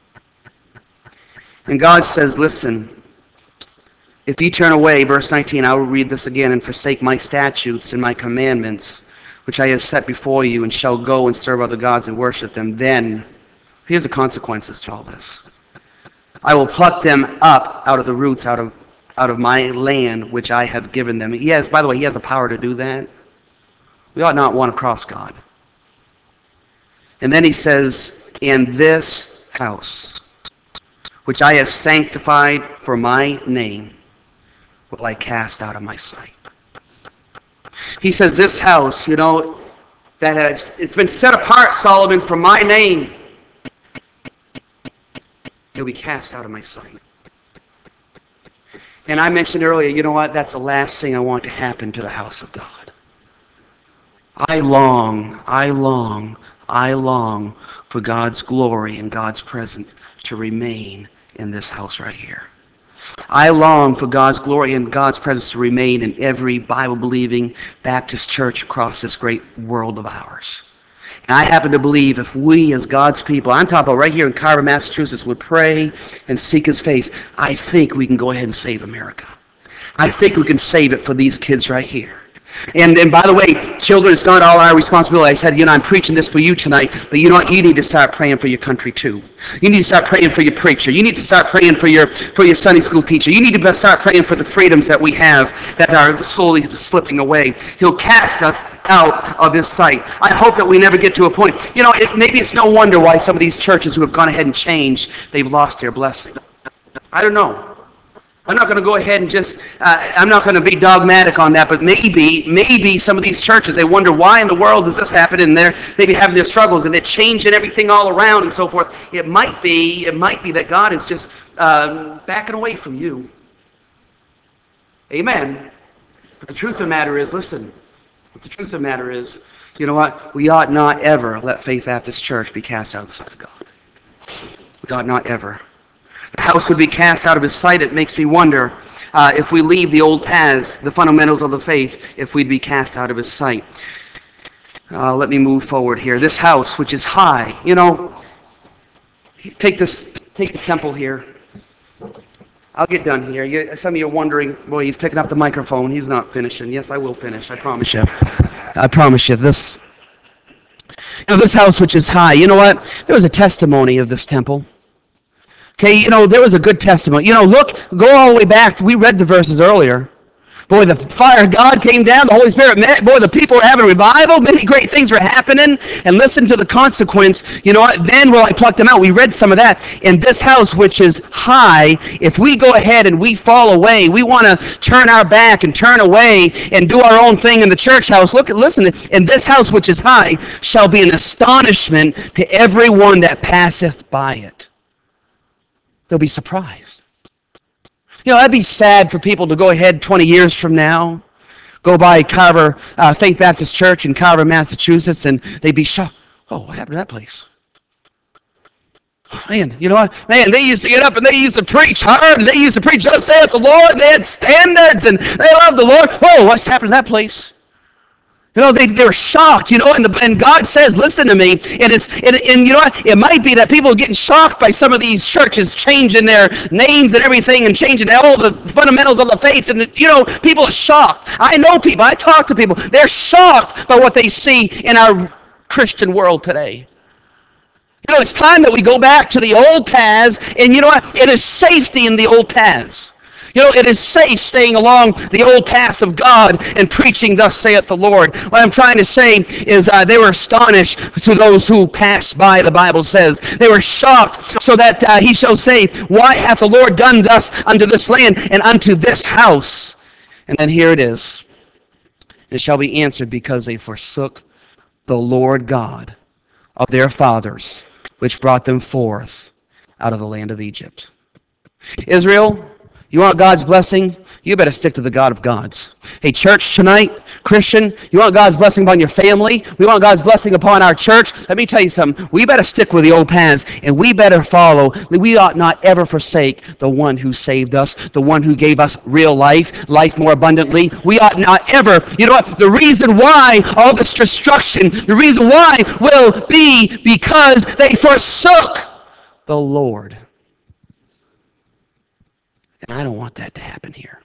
And God says, listen, if you turn away, verse 19, I will read this again, and forsake my statutes and my commandments, which I have set before you, and shall go and serve other gods and worship them, then, here's the consequences to all this. I will pluck them up out of the roots, out of my land, which I have given them. Yes, by the way, he has the power to do that. We ought not want to cross God. And then he says, in this house, which I have sanctified for my name, will I cast out of my sight. He says, this house, it's been set apart, Solomon, for my name. He'll be cast out of my sight. And I mentioned earlier, that's the last thing I want to happen to the house of God. I long for God's glory and God's presence to remain in this house right here. I long for God's glory and God's presence to remain in every Bible-believing Baptist church across this great world of ours. And I happen to believe if we as God's people, I'm talking about right here in Carver, Massachusetts, would pray and seek his face, I think we can go ahead and save America. I think we can save it for these kids right here. And by the way, children, it's not all our responsibility. I said, I'm preaching this for you tonight, but you need to start praying for your country too. You need to start praying for your preacher. You need to start praying for your Sunday school teacher. You need to start praying for the freedoms that we have that are slowly slipping away. He'll cast us out of his sight. I hope that we never get to a point. Maybe it's no wonder why some of these churches who have gone ahead and changed, they've lost their blessing. I don't know. I'm not going to go ahead and I'm not going to be dogmatic on that, but maybe some of these churches, they wonder why in the world does this happen, and they're maybe having their struggles, and they're changing everything all around and so forth. It might be that God is just backing away from you. Amen. But the truth of the matter is, listen, you know what? We ought not ever let Faith Baptist Church be cast out of the sight of God. We ought not ever. The house would be cast out of his sight. It makes me wonder if we leave the old paths, the fundamentals of the faith, if we'd be cast out of his sight. Let me move forward here. This house, which is high, take the temple here. I'll get done here. Some of you are wondering, boy, he's picking up the microphone. He's not finishing. Yes, I will finish. I promise you. This house, which is high. You know what? There was a testimony of this temple. Okay, there was a good testimony. Go all the way back. We read the verses earlier. Boy, the fire of God came down, the Holy Spirit met. Boy, the people were having revival. Many great things were happening. And listen to the consequence. You know what? Then will I pluck them out. We read some of that. In this house, which is high, if we go ahead and we fall away, we want to turn our back and turn away and do our own thing in the church house. Listen, in this house, which is high, shall be an astonishment to everyone that passeth by it. They'll be surprised. You know, that'd be sad for people to go ahead 20 years from now, go by Carver Faith Baptist Church in Carver, Massachusetts, and they'd be shocked. Oh, what happened to that place? Man, you know what? Man, they used to get up and they used to preach hard, and they used to preach, thus saith the Lord. They had standards, and they loved the Lord. Oh, what's happened to that place? You know, they were shocked, you know, and God says, listen to me, and you know what, it might be that people are getting shocked by some of these churches changing their names and everything and changing all the fundamentals of the faith, and you know, people are shocked. I know people, I talk to people, they're shocked by what they see in our Christian world today. You know, it's time that we go back to the old paths, and you know what, it is safety in the old paths. You know, it is safe staying along the old path of God and preaching, thus saith the Lord. What I'm trying to say is they were astonished to those who passed by, the Bible says. They were shocked, so that he shall say, why hath the Lord done thus unto this land and unto this house? And then here it is. It shall be answered, because they forsook the Lord God of their fathers, which brought them forth out of the land of Egypt. Israel, you want God's blessing? You better stick to the God of gods. Hey, church tonight, Christian, you want God's blessing upon your family? We want God's blessing upon our church? Let me tell you something. We better stick with the old paths, and we better follow. We ought not ever forsake the one who saved us, the one who gave us real life, life more abundantly. We ought not ever, you know what, the reason why all this destruction, the reason why will be because they forsook the Lord. And I don't want that to happen here.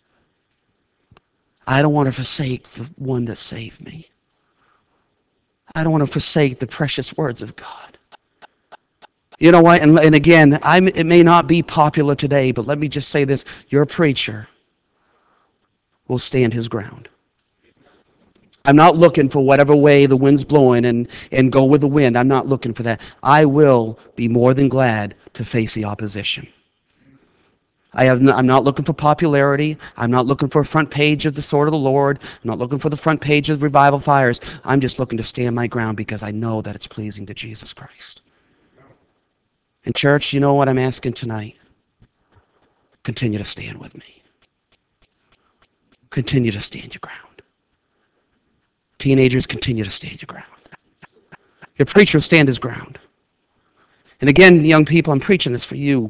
I don't want to forsake the one that saved me. I don't want to forsake the precious words of God. You know what? And again, it may not be popular today, but let me just say this. Your preacher will stand his ground. I'm not looking for whatever way the wind's blowing and go with the wind. I'm not looking for that. I will be more than glad to face the opposition. I'm not looking for popularity. I'm not looking for a front page of the Sword of the Lord. I'm not looking for the front page of Revival Fires. I'm just looking to stand my ground because I know that it's pleasing to Jesus Christ. And church, you know what I'm asking tonight? Continue to stand with me. Continue to stand your ground. Teenagers, continue to stand your ground. Your preacher will stand his ground. And again, young people, I'm preaching this for you.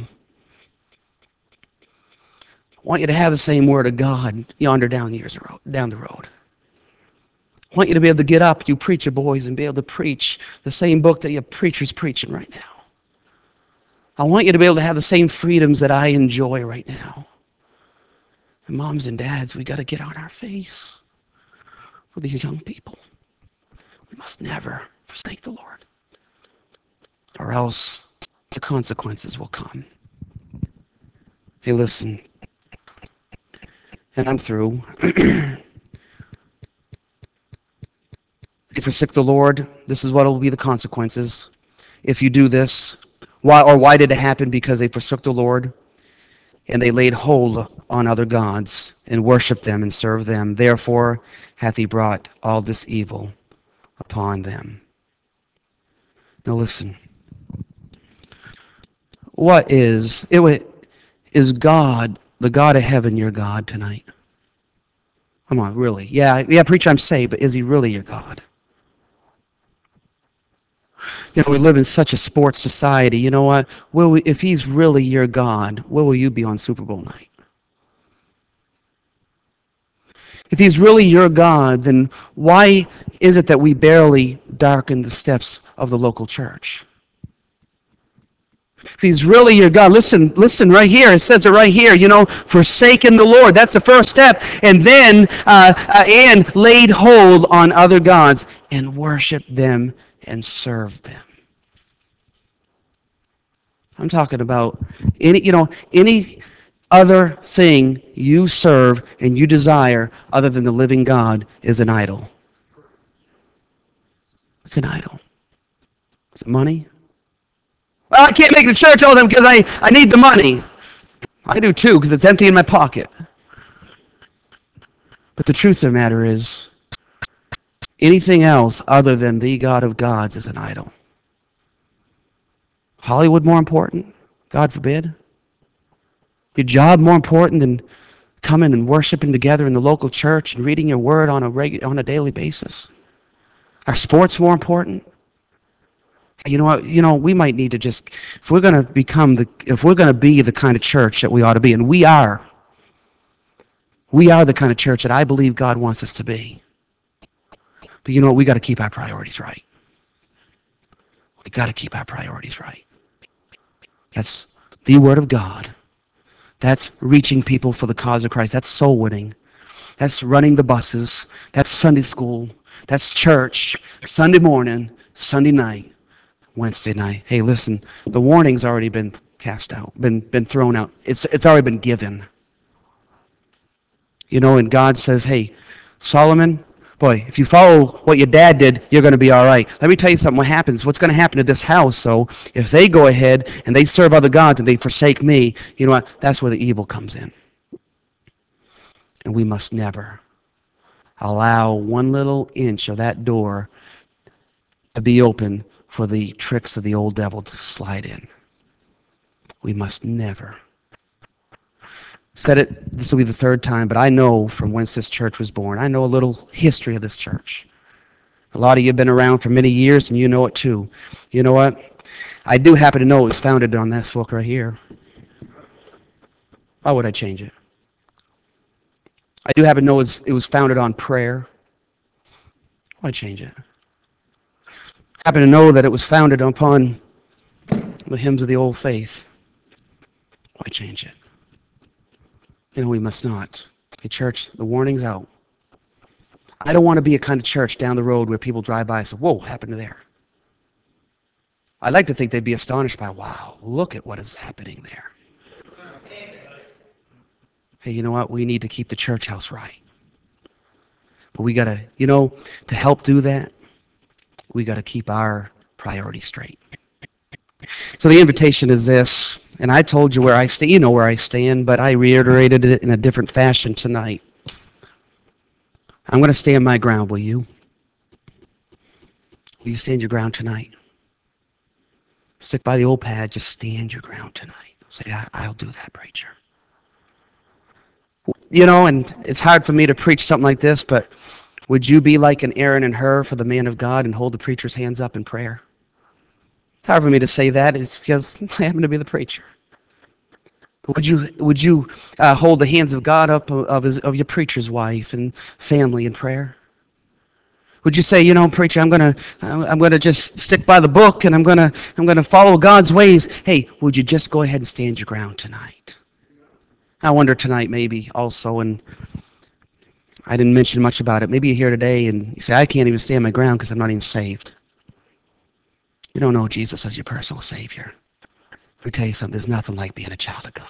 I want you to have the same word of God yonder down the road. I want you to be able to get up, you preacher boys, and be able to preach the same book that your preacher's preaching right now. I want you to be able to have the same freedoms that I enjoy right now. And moms and dads, we got to get on our face for these young people. We must never forsake the Lord, or else the consequences will come. Hey, listen. And I'm through. If you forsake the Lord, this is what will be the consequences. If you do this, why did it happen? Because they forsook the Lord, and they laid hold on other gods, and worshipped them, and served them. Therefore hath he brought all this evil upon them. Now listen. Is God, the God of heaven, your God tonight? Come on, really? Yeah, preacher, I'm saved, but is he really your God? You know, we live in such a sports society. You know what? If he's really your God, where will you be on Super Bowl night? If he's really your God, then why is it that we barely darken the steps of the local church? If he's really your God, listen right here. It says it right here, you know, forsaken the Lord. That's the first step. And then, and laid hold on other gods and worshiped them and served them. I'm talking about any other thing you serve and you desire other than the living God is an idol. It's an idol. Is it money? Well, I can't make the church all the time because I need the money. I do too because it's empty in my pocket. But the truth of the matter is, anything else other than the God of gods is an idol. Hollywood more important? God forbid. Your job more important than coming and worshiping together in the local church and reading your word on a daily basis? Are sports more important? You know what? We might need to just, if we're going to be the kind of church that we ought to be, and we are the kind of church that I believe God wants us to be. But you know what? We got to keep our priorities right. We got to keep our priorities right. That's the Word of God. That's reaching people for the cause of Christ. That's soul winning. That's running the buses. That's Sunday school. That's church. Sunday morning, Sunday night, Wednesday night. Hey, listen, the warning's already been cast out, been thrown out. It's already been given. And God says, hey, Solomon, boy, if you follow what your dad did, you're going to be all right. Let me tell you something. What's going to happen to this house? So if they go ahead and they serve other gods and they forsake me, you know what? That's where the evil comes in. And we must never allow one little inch of that door to be open for the tricks of the old devil to slide in. We must never. Said it, this will be the third time, but I know from whence this church was born. I know a little history of this church. A lot of you have been around for many years, and you know it too. You know what? I do happen to know it was founded on this book right here. Why would I change it? I do happen to know it was founded on prayer. Why change it? I happen to know that it was founded upon the hymns of the old faith. Why change it? We must not. Hey, church, the warning's out. I don't want to be a kind of church down the road where people drive by and say, whoa, what happened to there? I'd like to think they'd be astonished by, wow, look at what is happening there. Hey, you know what? We need to keep the church house right. But we got to, to help do that, we got to keep our priorities straight. So the invitation is this, and I told you where I stand. You know where I stand, but I reiterated it in a different fashion tonight. I'm going to stand my ground, will you? Will you stand your ground tonight? Stick by the old pad, just stand your ground tonight. Say, I'll do that, preacher. And it's hard for me to preach something like this, but would you be like an Aaron and Hur for the man of God and hold the preacher's hands up in prayer? It's hard for me to say that. It's because I happen to be the preacher. But would you hold the hands of God up of your preacher's wife and family in prayer? Would you say, preacher, I'm gonna just stick by the book and I'm gonna follow God's ways? Hey, would you just go ahead and stand your ground tonight? I wonder tonight maybe also, and I didn't mention much about it. Maybe you're here today and you say, I can't even stand my ground because I'm not even saved. You don't know Jesus as your personal Savior. Let me tell you something. There's nothing like being a child of God.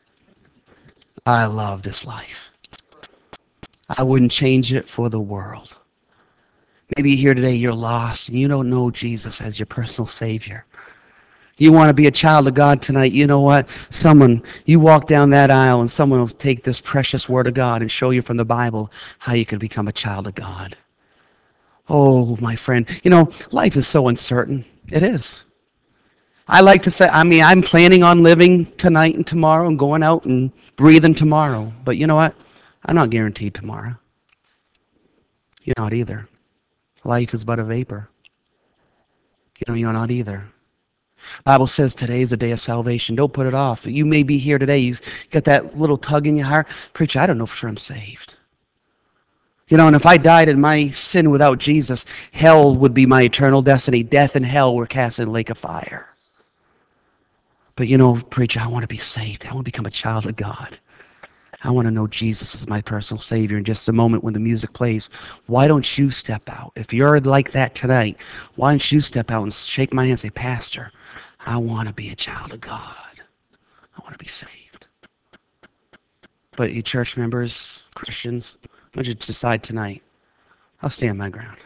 I love this life. I wouldn't change it for the world. Maybe here today you're lost and you don't know Jesus as your personal Savior. You want to be a child of God tonight. You know what? You walk down that aisle and someone will take this precious Word of God and show you from the Bible how you can become a child of God. Oh, my friend. Life is so uncertain. It is. I like to think, I'm planning on living tonight and tomorrow and going out and breathing tomorrow. But you know what? I'm not guaranteed tomorrow. You're not either. Life is but a vapor. You're not either. The Bible says today is a day of salvation. Don't put it off. You may be here today. You got that little tug in your heart. Preacher, I don't know for sure I'm saved. And if I died in my sin without Jesus, hell would be my eternal destiny. Death and hell were cast in a lake of fire. But preacher, I want to be saved. I want to become a child of God. I want to know Jesus as my personal Savior. In just a moment when the music plays, why don't you step out? If you're like that tonight, why don't you step out and shake my hand and say, Pastor, I want to be a child of God. I want to be saved. But you church members, Christians, why don't you decide tonight, I'll stand my ground.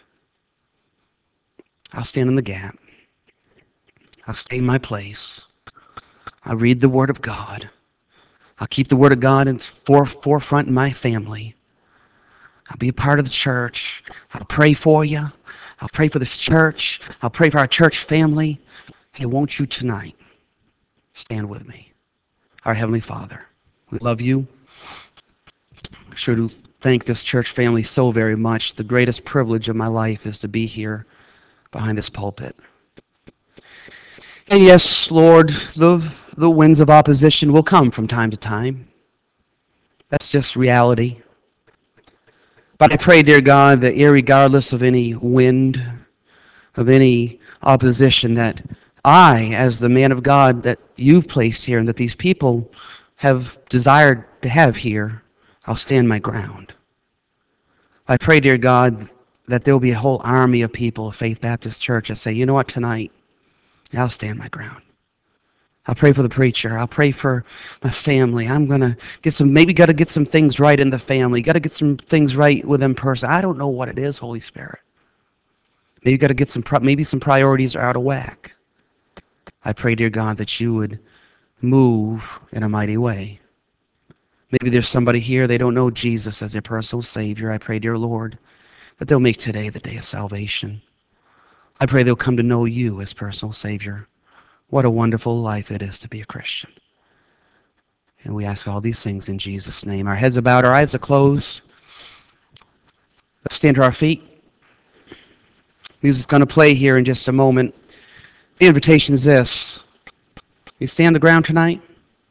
I'll stand in the gap. I'll stay in my place. I'll read the Word of God. I'll keep the Word of God in forefront in my family. I'll be a part of the church. I'll pray for you. I'll pray for this church. I'll pray for our church family. Hey, won't you tonight stand with me? Our Heavenly Father, we love you. I sure do thank this church family so very much. The greatest privilege of my life is to be here behind this pulpit. And yes, Lord, the winds of opposition will come from time to time. That's just reality. But I pray, dear God, that irregardless of any wind, of any opposition, that I, as the man of God that you've placed here and that these people have desired to have here, I'll stand my ground. I pray, dear God, that there will be a whole army of people of Faith Baptist Church that say, you know what, tonight, I'll stand my ground. I'll pray for the preacher. I'll pray for my family. I'm going to maybe got to get some things right in the family. Got to get some things right with them person. I don't know what it is, Holy Spirit. Maybe got to get maybe some priorities are out of whack. I pray, dear God, that you would move in a mighty way. Maybe there's somebody here, they don't know Jesus as their personal Savior. I pray, dear Lord, that they'll make today the day of salvation. I pray they'll come to know you as personal Savior. What a wonderful life it is to be a Christian. And we ask all these things in Jesus' name. Our heads are bowed, our eyes are closed. Let's stand to our feet. Music's going to play here in just a moment. The invitation is this. You stand the ground tonight?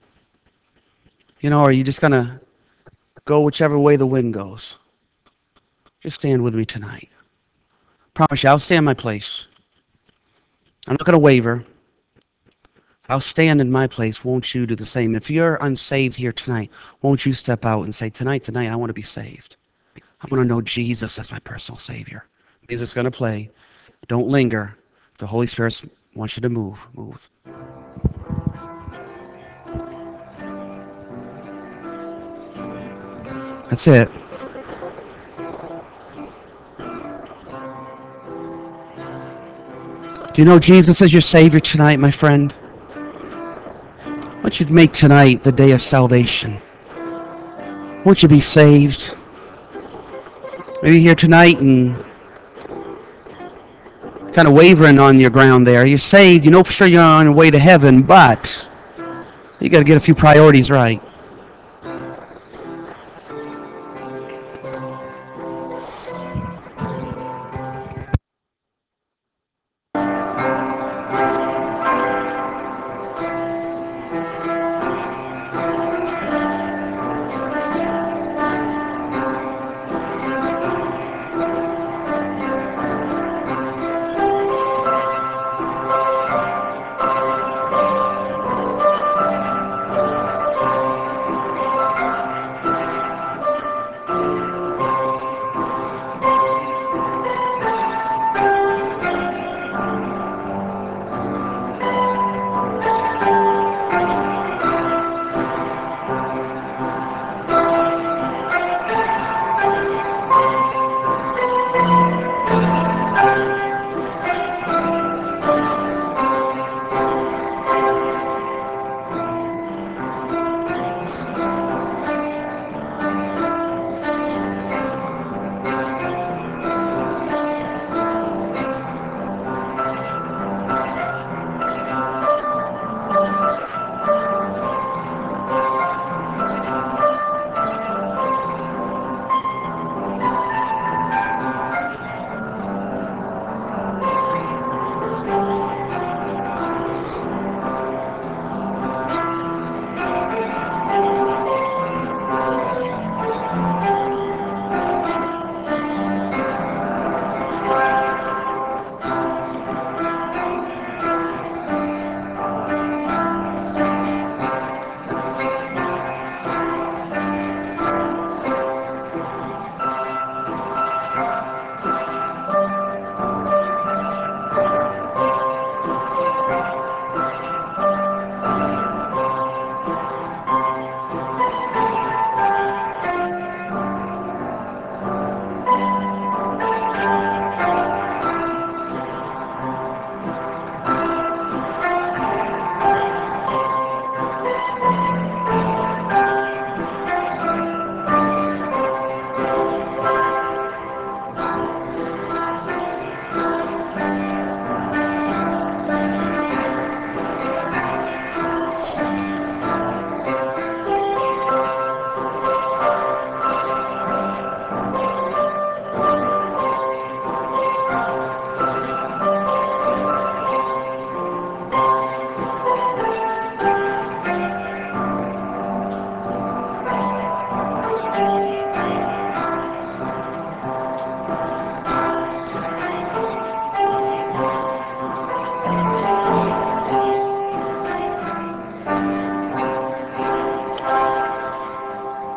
Or are you just going to go whichever way the wind goes? Just stand with me tonight. Promise you, I'll stay in my place. I'm not going to waver. I'll stand in my place. Won't you do the same? If you're unsaved here tonight, won't you step out and say, tonight, I want to be saved. I want to know Jesus as my personal Savior. Music's going to play. Don't linger. The Holy Spirit wants you to move. Move. That's it. Do you know Jesus as your Savior tonight, my friend? Won't you make tonight the day of salvation? Won't you be saved? Maybe here tonight and kind of wavering on your ground there. You're saved. You know for sure you're on your way to heaven, but you got to get a few priorities right.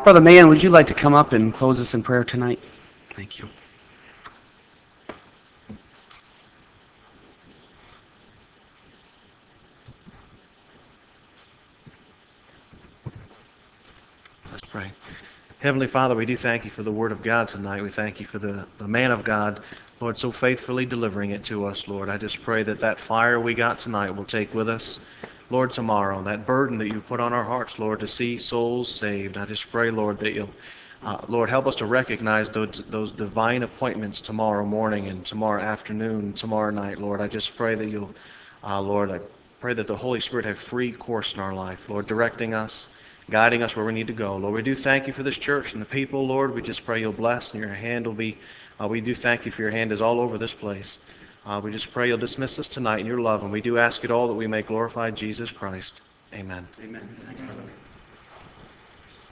Brother Mann, would you like to come up and close us in prayer tonight? Thank you. Let's pray. Heavenly Father, we do thank you for the Word of God tonight. We thank you for the man of God, Lord, so faithfully delivering it to us, Lord. I just pray that that fire we got tonight will take with us, Lord, tomorrow. That burden that you put on our hearts, Lord, to see souls saved. I just pray, Lord, that you'll, Lord, help us to recognize those divine appointments tomorrow morning and tomorrow afternoon, tomorrow night, Lord. I just pray that you'll, Lord, I pray that the Holy Spirit have free course in our life, Lord, directing us, guiding us where we need to go. Lord, we do thank you for this church and the people, Lord. We just pray you'll bless and your hand will be, we do thank you for your hand is all over this place. We just pray you'll dismiss us tonight in your love, and we do ask it all that we may glorify Jesus Christ. Amen. Amen.